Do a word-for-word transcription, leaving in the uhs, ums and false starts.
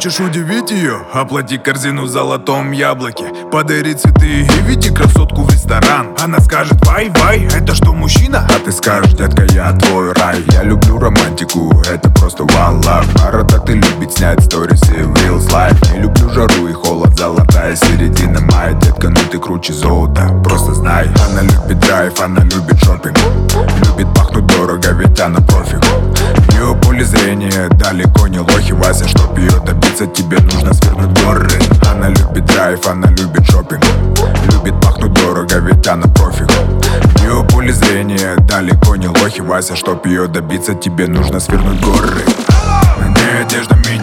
Хочешь удивить ее? Оплати корзину в золотом яблоке, подари цветы и веди красотку в ресторан. Она скажет: вай-вай, это что, мужчина? А ты скажешь: детка, я твой рай. Я люблю романтику, это просто one love. Пара так ты любит снять сторисы в real life. Не люблю жару и холод, золотая середина мая. Детка, ну ты круче золота, просто знай. Она любит драйв, она любит шопинг, любит пахнуть дорого, ведь она профик. В ее поле зрения далеко не лохи, Вася. Чтоб ее добиться, тебе нужно свернуть горы. Она любит драйв, она любит шопинг, любит пахнуть дорого, ведь она профик. В ее поле зрения далеко не лохи, Вася. Чтоб ее добиться, тебе нужно свернуть горы. На ней одежда мини